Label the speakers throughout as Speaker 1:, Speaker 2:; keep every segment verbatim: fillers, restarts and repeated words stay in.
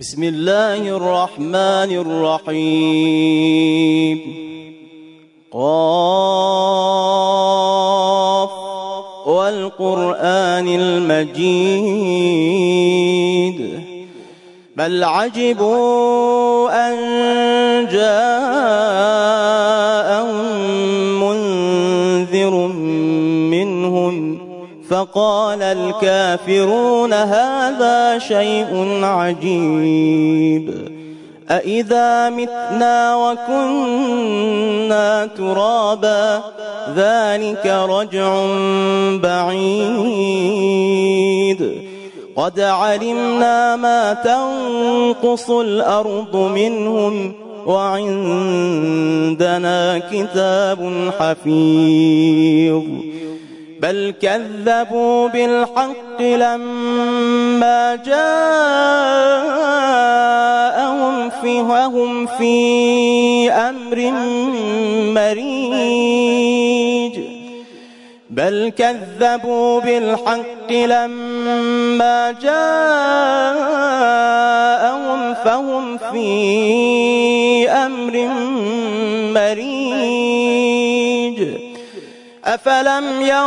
Speaker 1: بسم الله الرحمن الرحيم. قاف والقرآن المجيد بل عجبوا أن جاءهم منذر منهم فقال الكافرون هذا شيء عجيب أإذا متنا وكنا ترابا ذلك رجع بعيد قد علمنا ما تنقص الأرض منهم وعندنا كتاب حفيظ بل كذبوا بالحق لما جاءهم وهم في أمر مريج بل كذبوا بالحق لما جاءهم فهم في أمر مريج أفلم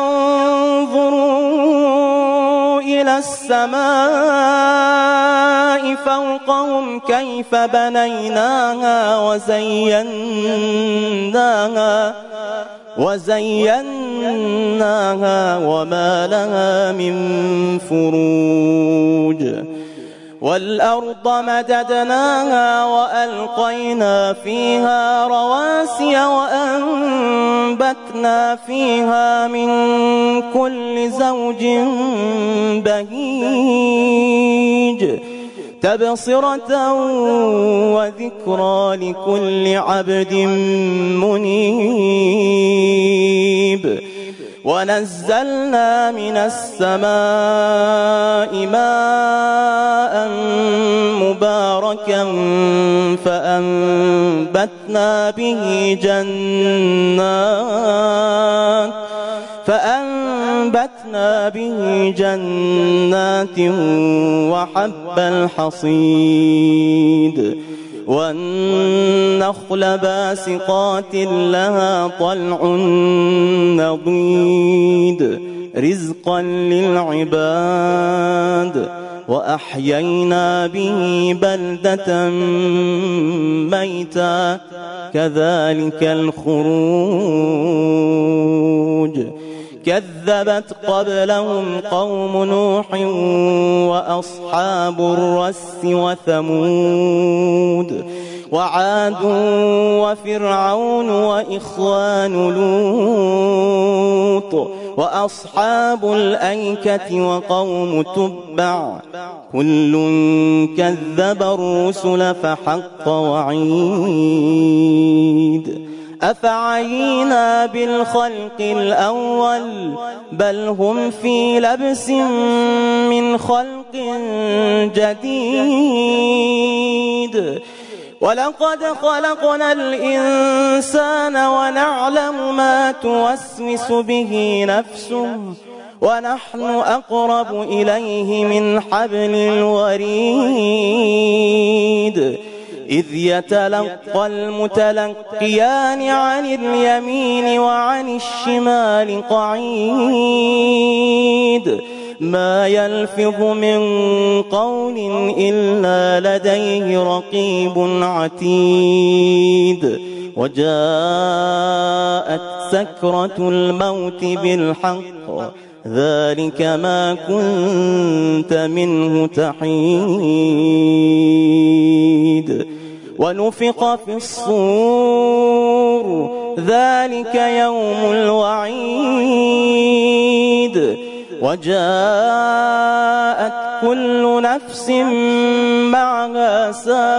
Speaker 1: ينظروا إلى السماء فوقهم كيف بنيناها وزيناها وزيناها وما لها من فروج والأرض مددناها وألقينا فيها رواسي وأنبتنا فيها من كل زوج بهيج تبصرة وذكرى لكل عبد منيب ونزلنا من السماء ماء مباركا فأنبتنا به جنات فأنبتنا به جنات وحب الحصيد والنخل باسقات لها طلع نضيد رزقا للعباد وأحيينا به بلدة ميتا كذلك الخروج كذبت قبلهم قوم نوح وأصحاب الرس وثمود وعاد وفرعون وإخوان لوط وأصحاب الأيكة وقوم تبع كل كذب الرسل فحق وعيد أفعينا بالخلق الأول بل هم في لبس من خلق جديد ولقد خلقنا الإنسان ونعلم ما توسوس به نفسه ونحن أقرب إليه من حبل الوريد إذ يتلقى المتلقيان عن اليمين وعن الشمال قعيد ما يلفظ من قول إلا لديه رقيب عتيد وجاءت سكرة الموت بالحق ذلك ما كنت منه تحيد ونفخ في الصور ذلك يوم الوعيد وجاءت كل نفس معها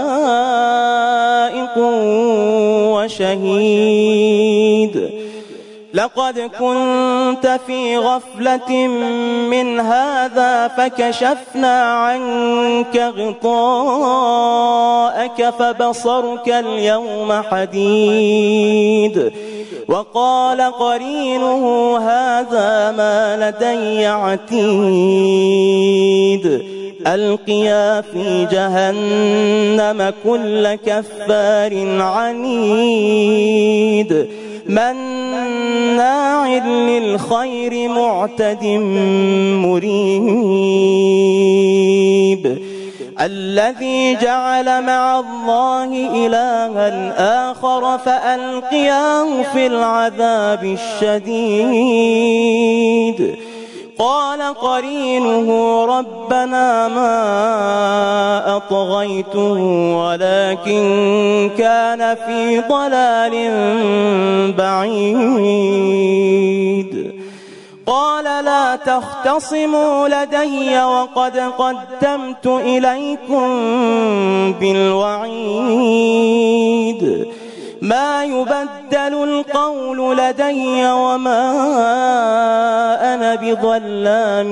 Speaker 1: سائق وشهيد لقد كنت في غفلة من هذا فكشفنا عنك غطاءك فبصرك اليوم حديد وقال قرينه هذا ما لدي عتيد ألقيا في جهنم كل كفار عنيد مناع للخير معتد مريب الذي جعل مع الله إلها آخر فألقياه في العذاب الشديد قال قرينه ربنا ما أطغيته ولكن كان في ضلال بعيد قال لا تختصموا لدي وقد قدمت إليكم بالوعيد ما يبدل القول لدي وما أنا بظلام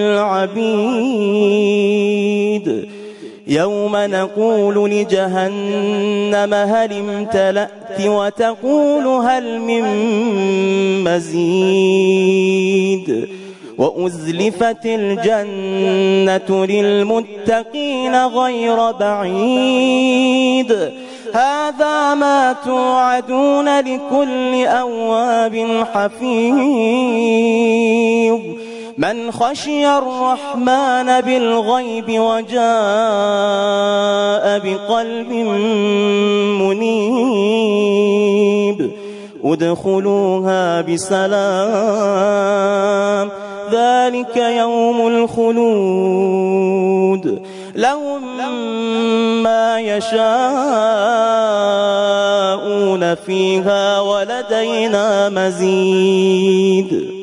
Speaker 1: للعبيد يوم نقول لجهنم هل امتلأت وتقول هل من مزيد وأزلفت الجنة للمتقين غير بعيد هذا ما توعدون لكل أواب حفيظ من خشي الرحمن بالغيب وجاء بقلب منيب ادخلوها بسلام ذلك يوم الخلود لهم ما يشاءون فيها ولدينا مزيد